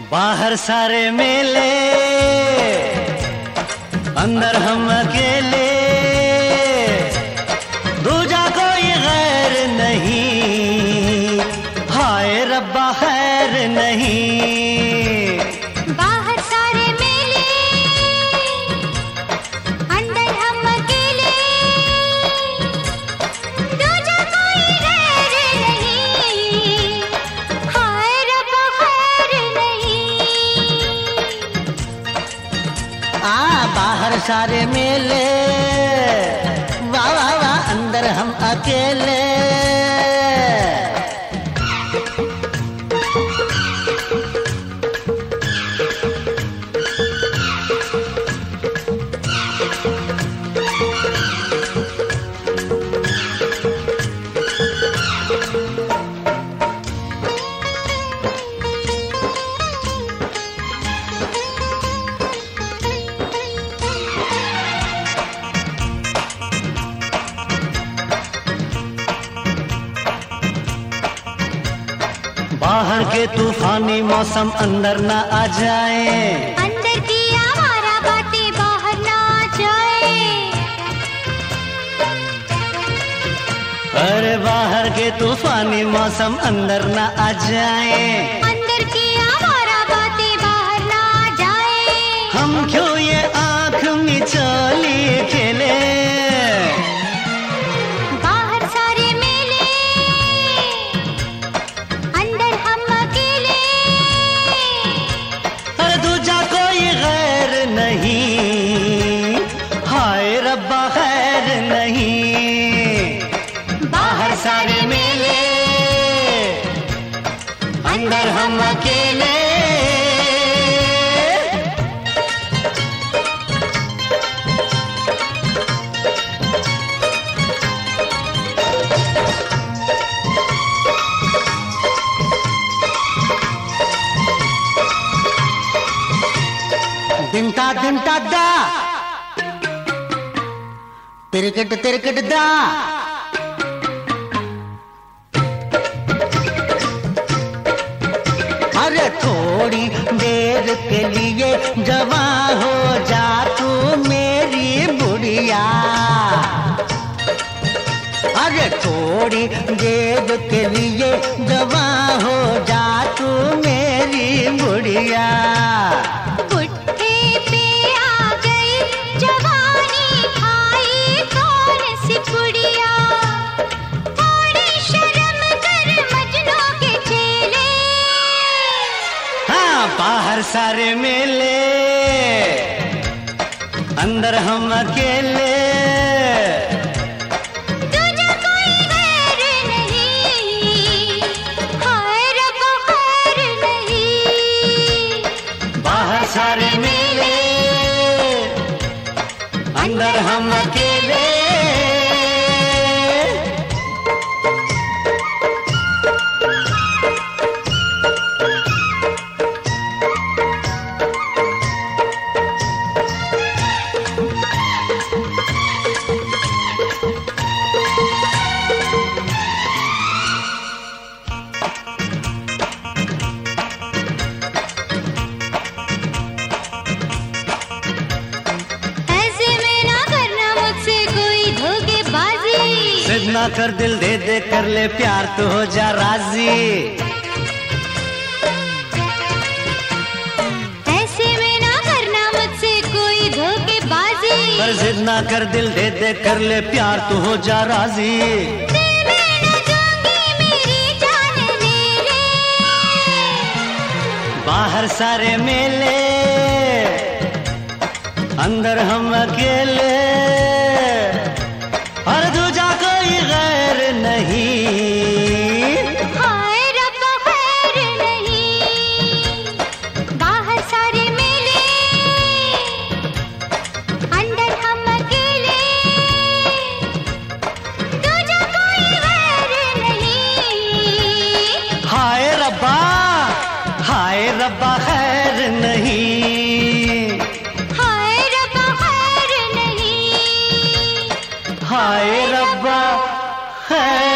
बाहर सारे मेले, अंदर हम अकेले, दूजा कोई गैर नहीं, हाय रब्बा खैर नहीं। बाहर सारे मेले, अंदर हम अकेले, दूजा कोई गैर नहीं, हाय रब्बा खैर नहीं। बाहर सारे मेले, वाह वाह वाह, अंदर हम अकेले। बाहर के तूफानी मौसम अंदर ना आ जाए, अंदर की आवारा बातें बाहर ना आ जाए। अरे बाहर के तूफानी मौसम अंदर ना आ जाए, अंदर की आवारा बातें बाहर ना आ जाए। हम क्यों ये आँख मिचौली खेले। बाहर सारे मेले, अंदर हम अकेले, अरे दूजा कोई गैर नहीं, हाय रब्बा खैर नहीं। बाहर सारे मेले, अंदर हम अकेले। दिनटा दिनटा दा, तिरकट तिरकट दा, अरे थोड़ी देर के लिए जवां हो जा तू मेरी बुढ़िया। अरे थोड़ी देर के लिए जवां हो जा तू मेरी बुढ़िया। पुट्ठे पे आ गई जवानी, खाई कौन सी पुड़िया। थोड़ी शर्म कर मजनू के चेले। हाँ बाहर सारे मेले, अंदर हम अकेले, दूजा कोई गैर नहीं, हाय रब्बा खैर नहीं। बाहर सारे मेले, अंदर हम अकेले। जिद ना कर दिल दे दे कर ले प्यार तो हो जा राजी। ऐसे में ना करना मुझसे कोई धोखेबाजी। पर जिद ना कर दिल दे दे कर ले प्यार तो हो जा राजी। दिल में ना जाऊंगी मेरी जान ले ले। बाहर सारे मेले, अंदर हम अकेले, और दूजा कोई गैर नहीं, हाय रब्बा खैर नहीं। बाहर सारे मेले, अंदर हम अकेले, दूजा कोई गैर नहीं, हाय रब्बा खैर नहीं, हाय रब्बा खैर नहीं, हाय रब्बा खैर